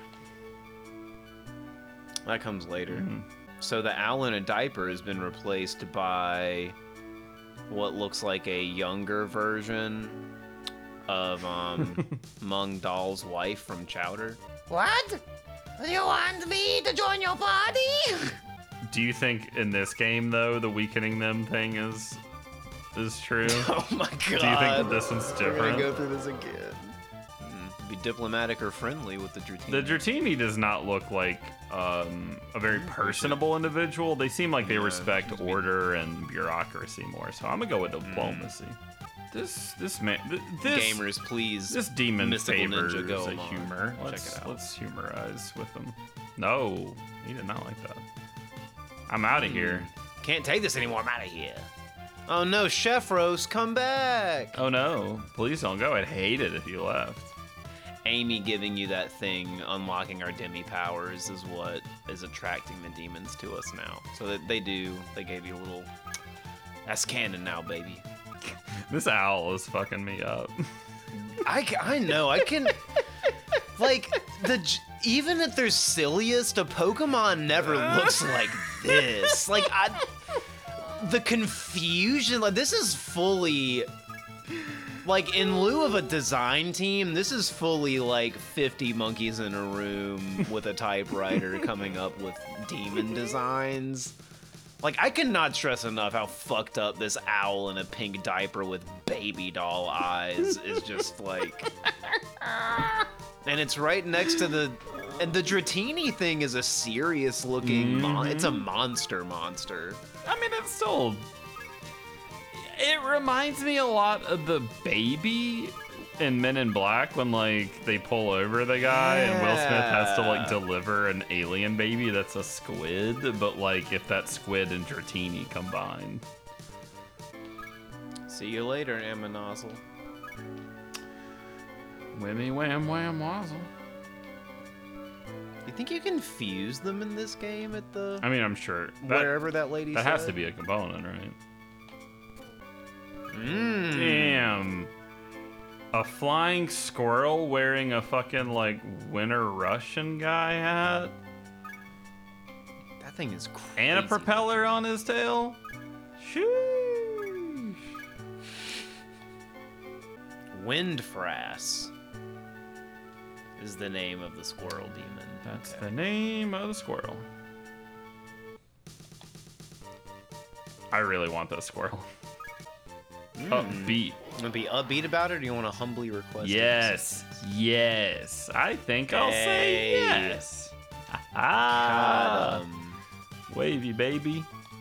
That comes later. Mhm. So the owl in a diaper has been replaced by what looks like a younger version of um, Mung Dahl's wife from Chowder. What? You want me to join your party? Do you think in this game though the weakening them thing is is true? Oh my god. Do you think that this one's We're different? gonna go through this again. Mm, be diplomatic or friendly with the Dratini. The Dratini does not look like um, a very personable individual. They seem like they Yeah, respect seems to be- order and bureaucracy more. So I'm gonna go with diplomacy. This this man th- this Gamers, please. this demon Mystical favors Ninja, go a along. humor. Check Let's it out. let's humorize with him. No, he did not like that. I'm out of here. Can't take this anymore. I'm out of here. Oh no, Chef Roast, come back. Oh no! Please don't go. I'd hate it if you left. Amy giving you that thing, unlocking our demi powers, is what is attracting the demons to us now. So that they do, they gave you a little. That's canon now, baby. This owl is fucking me up. I, ca- I know, I can. Like, the j- even at their silliest, a Pokemon never looks like this. Like, I. The confusion, like, this is fully. Like, in lieu of a design team, this is fully like fifty monkeys in a room with a typewriter coming up with demon designs. Like, I cannot stress enough how fucked up this owl in a pink diaper with baby doll eyes is just like. And it's right next to the. And the Dratini thing is a serious looking. Mon- it's a monster monster. I mean, it's still. It reminds me a lot of the baby in Men in Black when, like, they pull over the guy and Will Smith has to, like, Yeah. deliver an alien baby that's a squid, but, like, if that squid and Dratini combine. See you later, Amanozzle. Whammy wham wham wazzle. You think you can fuse them in this game at the I mean, I'm sure. That, wherever that lady that said? has to be a component, right? Mm. Damn. A flying squirrel wearing a fucking, like, Winter Russian guy hat? That thing is crazy. And a propeller on his tail? Sheesh. Windfrass is the name of the squirrel demon. That's Okay. the name of the squirrel. I really want that squirrel. Upbeat. Want to be upbeat about it, or do you want to humbly request? Yes. Yes. I think I'll say Hey. yes. God, Ah. um, Wavy baby.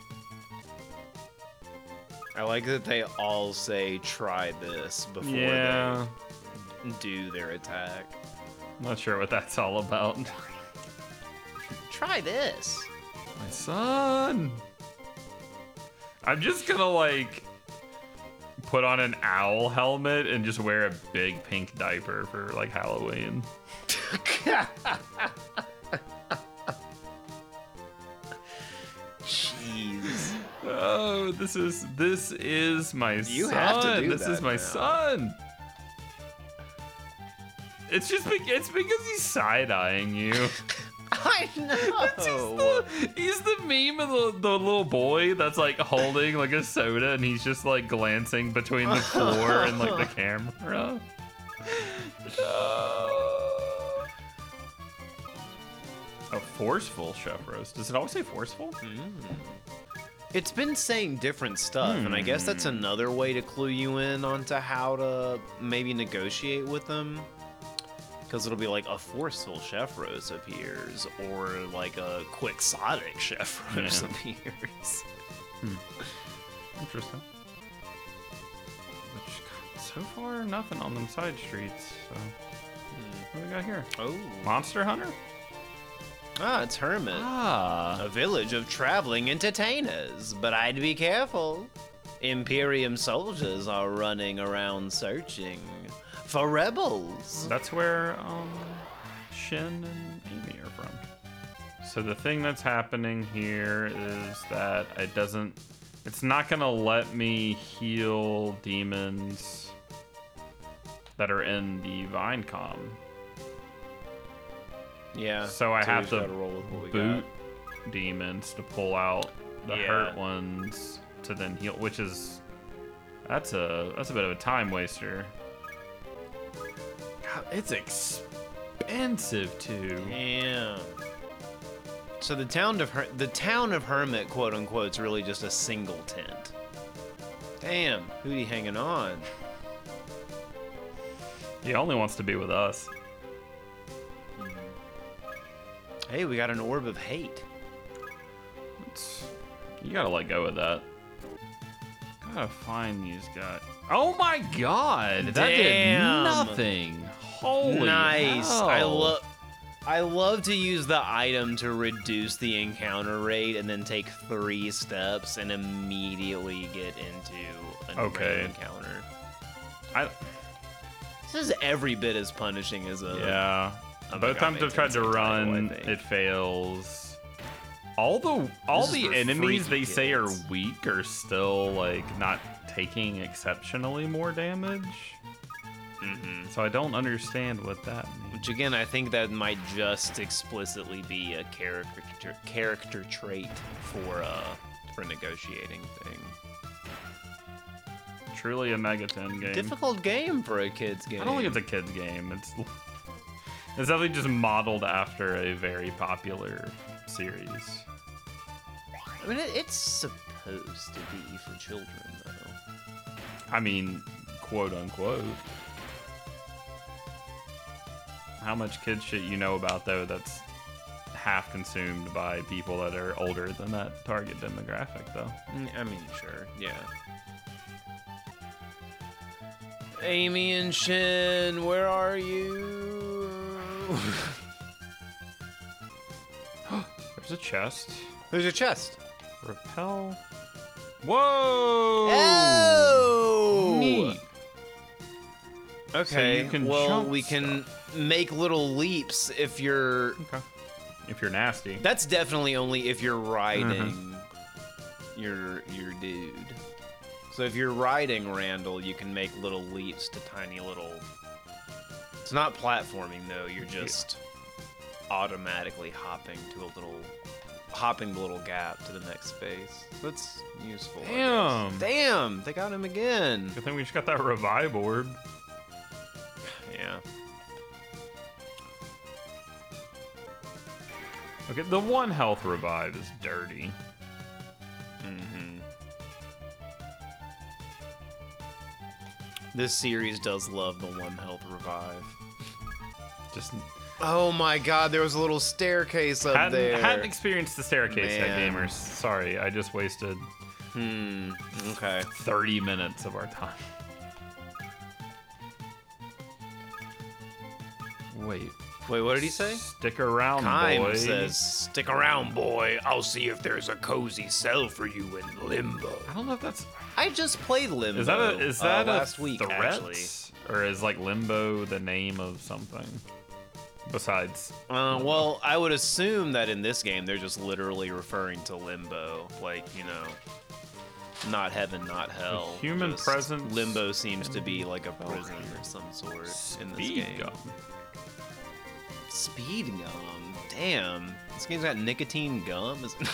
I like that they all say try this before Yeah. they do their attack. Not sure what that's all about. Try this. My son. I'm just gonna like put on an owl helmet and just wear a big pink diaper for like Halloween. Jeez. Oh, this is this is my You son. have to do this is that my now. son. It's just be- it's because he's side eyeing you. I He's know. the, he's the meme of the, the little boy that's like holding like a soda and he's just like glancing between the floor and like the camera. A forceful chef roast. Does it always say forceful? It's been saying different stuff, and I guess that's another way to clue you in onto how to maybe negotiate with them. Because it'll be like a forceful chef rose appears, or like a quixotic chef rose Yeah. appears. Interesting. Which, God, so far, nothing on them side streets. So, what do we got here? Oh. Monster Hunter? Ah, it's Hermit. Ah. A village of traveling entertainers, but I'd be careful. Imperium soldiers are running around searching for rebels. That's where um, Shin and Amy are from. So the thing that's happening here is that it doesn't. It's not gonna let me heal demons that are in the Vinecom. Yeah. So I we have just to gotta roll with what we boot demons to pull out the Yeah. hurt ones to then heal, which is that's a that's a bit of a time waster. God, it's expensive too. got. Damn. So the town of Her- the town of Hermit, quote unquote, is really just a single tent. Damn, Hootie hanging on. He only wants to be with us. Hey, we got an orb of hate. It's, you gotta let go of that. Gotta find these guys. Oh my god! That did Damn. nothing. Holy Nice. hell. I love. I love to use the item to reduce the encounter rate and then take three steps and immediately get into an Okay. random encounter. I, This is every bit as punishing as a. yeah. Oh my Both God, times makes I've tried to sense, title, run, I think. it fails. All the all This is the for enemies they freaky say are kids. weak are still like not taking exceptionally more damage. Mhm. So I don't understand what that means. Which again, I think that might just explicitly be a character character trait for uh for negotiating thing. Truly a Megaton game. Difficult game for a kid's game. I don't think it's a kid's game. It's it's definitely just modeled after a very popular series. I mean, it, it's supposed to be for children, though. I mean, quote unquote. How much kid shit you know about though that's half consumed by people that are older than that target demographic though. Mm, I mean, sure, yeah. Amy and Shin, where are you? There's a chest. There's a chest. Repel. Whoa! Oh! Neat. Okay, So you can well, jump we can make little leaps if you're... Okay. If you're nasty. That's definitely only if you're riding your your dude. So if you're riding Randall, you can make little leaps to tiny little... It's not platforming, though. You're just automatically hopping to a little... Hopping the little gap to the next space. So that's useful. I guess. Damn. Damn! They got him again. Good thing we just got that revive orb. Yeah. Okay, the one health revive is dirty. Mm-hmm. This series does love the one health revive. Just Oh my god, there was a little staircase up hadn't, there. hadn't experienced the staircase yet, Man. gamers. Sorry, I just wasted Hmm. Okay. thirty minutes of our time. Wait, Wait, what did he say? stick around, Kime boy. says, "Stick around, boy. I'll see if there's a cozy cell for you in Limbo." I don't know if that's I just played Limbo. is that a is uh, that a last week threat? actually? Or is like Limbo the name of something besides? Uh, well, I would assume that in this game they're just literally referring to Limbo, like you know, not heaven, not hell. human just presence Limbo seems to be like a in prison or some sort in this Speed game. gum. Speed gum. Damn. This game's got nicotine gum. Is-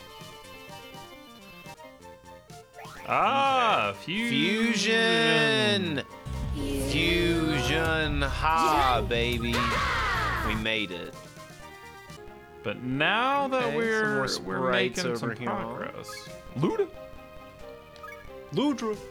Ah, fusion. Fusion. Fusion. Ha, baby. We made it. But now that Okay, some we're more we're sprites making some over here, huh? progress. Luda. Ludra.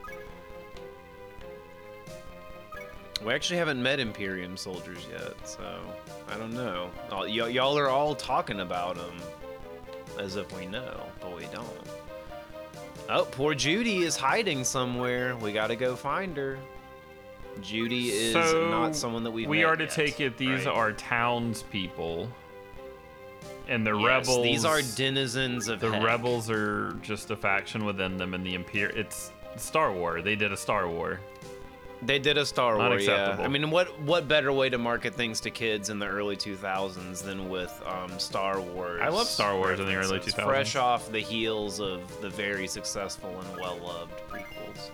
We actually haven't met Imperium soldiers yet, so I don't know. All- y- y'all are all talking about them as if we know, but we don't. Oh, poor Judy is hiding somewhere. We gotta go find her. Judy is So, not someone that we've We met are to yet, take it these right? are townspeople. And the Yes, rebels These are denizens of the heck. rebels are just a faction within them and the Imper it's Star War. They did a Star War. They did a Star Wars, yeah. Unacceptable. I mean, what what better way to market things to kids in the early two thousands than with um, Star Wars? I love Star Wars in the early references, two thousands. Fresh off the heels of the very successful and well-loved prequels.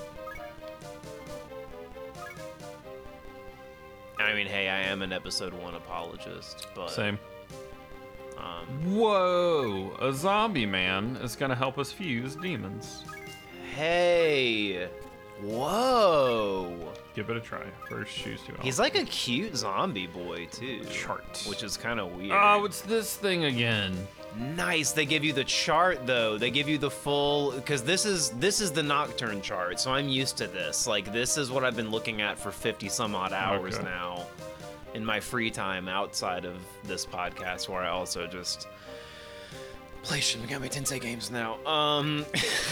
I mean, hey, I am an Episode One apologist, but Same. Um, Whoa, a zombie man is gonna help us fuse demons. hey, whoa. Give it a try. First, choose two. He's like a cute zombie boy too, Chart. which is kind of weird. Oh, it's this thing again. Nice. They give you the chart though. They give you the full because this is this is the Nocturne chart. So I'm used to this. Like this is what I've been looking at for fifty some odd hours Okay. now. in my free time outside of this podcast, where I also just play Shin Megami Tensei games now. Um,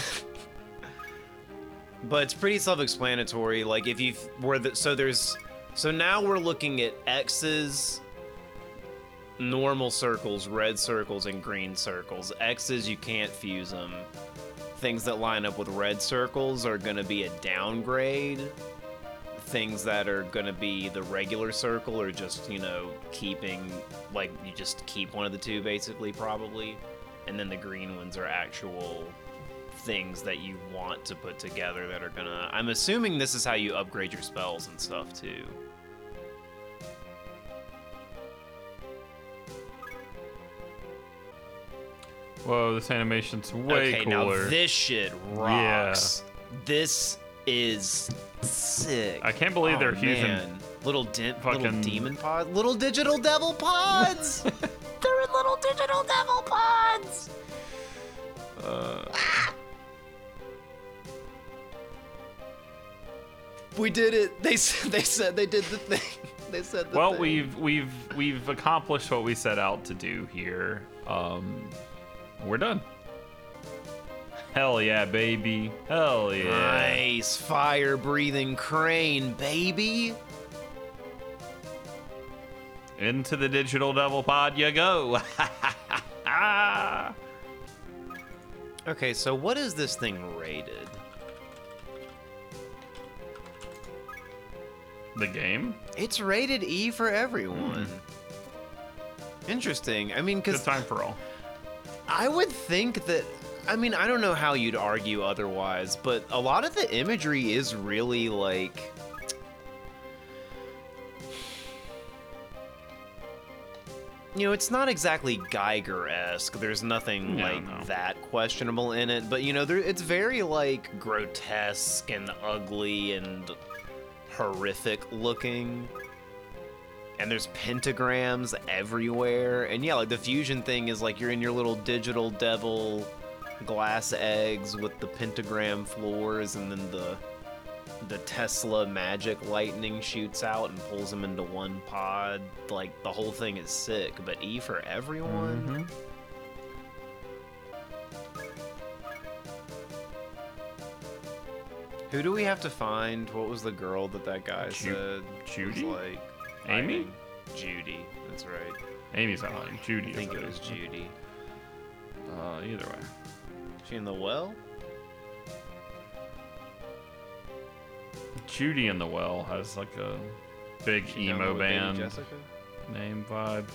but it's pretty self-explanatory. Like if you were the, so there's so now we're looking at X's, normal circles, red circles, and green circles. X's, you can't fuse them. Things that line up with red circles are going to be a downgrade. Things that are going to be the regular circle are just, you know, keeping, like, you just keep one of the two, basically, probably. And then the green ones are actual things that you want to put together that are going to... I'm assuming this is how you upgrade your spells and stuff, too. Whoa, this animation's way okay, cooler. now this shit rocks. Yeah. This is sick. I can't believe oh, they're using man. little dent, fucking... little demon pods, little digital devil pods. They're in little digital devil pods. Uh... Ah! We did it. They said they said they did the thing. They said the well, thing. we've we've we've accomplished what we set out to do here. Um, we're done. Hell yeah, baby. Hell yeah. Nice fire-breathing crane, baby. Into the digital devil pod you go. Okay, so what is this thing rated? The game? It's rated E for everyone. Mm. Interesting. I mean, because Good time for all. I would think that, I mean, I don't know how you'd argue otherwise, but a lot of the imagery is really like, you know, it's not exactly Geiger-esque. There's nothing No, like no. that questionable in it, but you know, there, it's very like grotesque and ugly and horrific looking. And there's pentagrams everywhere. And yeah, like the fusion thing is like you're in your little digital devil glass eggs with the pentagram floors, and then the the Tesla magic lightning shoots out and pulls them into one pod. Like the whole thing is sick, but E for everyone? Mm-hmm. Who do we have to find? What was the girl that that guy Ju- said? Judy? Was like Amy? hiding? Judy. That's right. Amy's not lying. Judy I is think it lying. was Judy. Uh, either way. She in the well? Judy in the Well has like a big She down emo with Baby band Jessica? name vibe.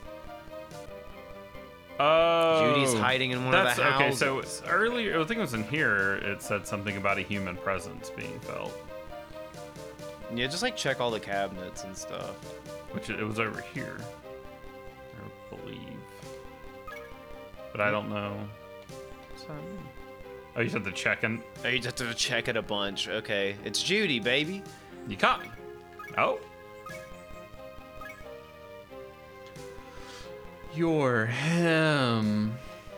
Oh, Judy's hiding in one that's, of the okay, houses. so earlier, I think it was in here, it said something about a human presence being felt, Yeah, just like check all the cabinets and stuff. which it was over here, I believe. But I don't know. What's that mean? Oh, you said the check-in? Oh, you just have to check it a bunch. Okay, it's Judy, baby. You caught me. Oh. You're him.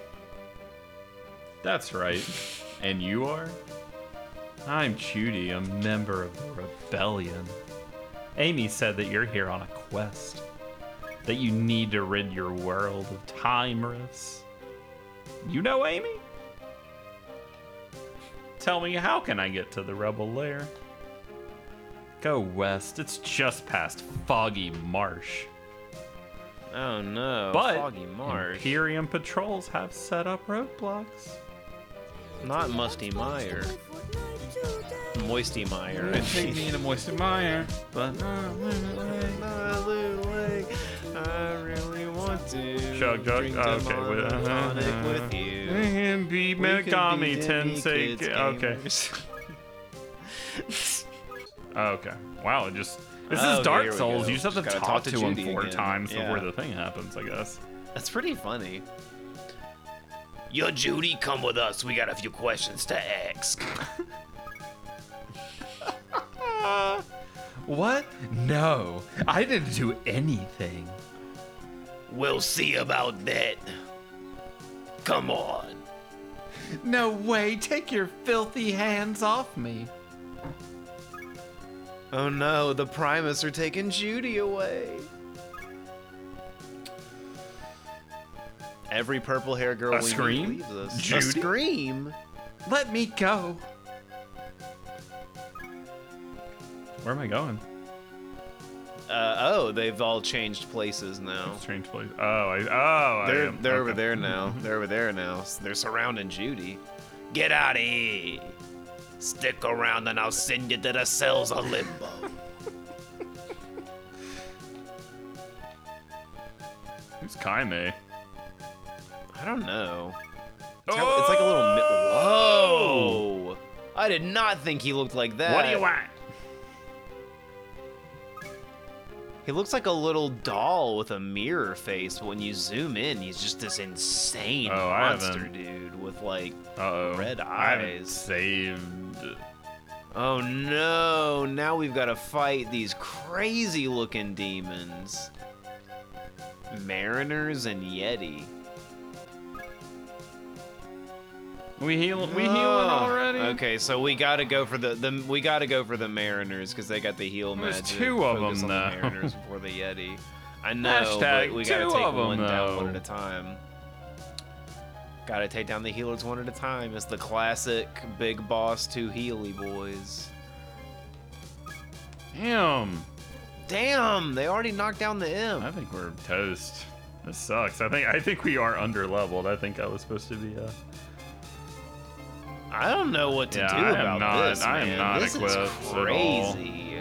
That's right. And you are? I'm Judy, a member of the rebellion. Amy said that you're here on a quest. That you need to rid your world of time rifts. You know Amy? Tell me, how can I get to the rebel lair? Go west. It's just past Foggy Marsh. Oh no, But Foggy Marsh. Imperium patrols have set up roadblocks. Not Musty Meyer. Moisty Meyer. Take me to Moisty Meyer, but I really want to Chug, chug. drink Oh, okay, Demon with- uh, tonic uh, with you. and be We could be Megami Demi Tensei. Kids Okay. gamers. Oh, okay. Wow, it just this Oh, is Dark here we Souls. go. You just have to Just gotta talk, talk to to him Judy four again. times Yeah. before the thing happens, I guess. That's pretty funny. Yo, Judy, come with us. We got a few questions to ask. What? No, I didn't do anything. We'll see about that. Come on. No way! Take your filthy hands off me. Oh no, the Primus are taking Judy away. Every purple hair girl A we meet scream? leaves us. A Judy? scream? Let me go. Where am I going? Uh, oh, they've all changed places now. Strange place. Oh, I, oh, I They're am. they're over okay. there now. They're over there now. They're surrounding Judy. Get out of here. Stick around and I'll send you to the cells of limbo. Who's Kaime? I don't know. It's, got- it's like a little. Mi- Whoa! I did not think he looked like that. What do you want? He looks like a little doll with a mirror face, but when you zoom in, he's just this insane Oh, I monster haven't- dude with like. Uh-oh. Red I haven't eyes. saved. Oh no! Now we've got to fight these crazy looking demons. Mariners and Yeti. We heal. We healing Oh, already. Okay, so we gotta go for the, the we gotta go for the Mariners because they got the heal There's magic. two of Focus them, on though. the Mariners before the Yeti. I know, Hashtag but we gotta two take of 'em, one down one though. at a time. Gotta take down the healers one at a time. It's the classic big boss two Healy boys. Damn. Damn, they already knocked down the I imp. think we're toast. This sucks. I think. I think we are under leveled. I think I was supposed to be. Uh... I don't know what to Yeah, do I am about not- this, I am man. not this equipped is at all. crazy.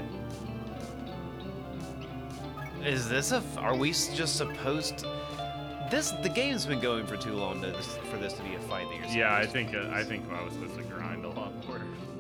Is this a? f- Are we s- just supposed? To, this the game's been going for too long to, for this to be a fight that you're. Yeah, I supposed to think. Uh, use. I think I was supposed to grind a lot more.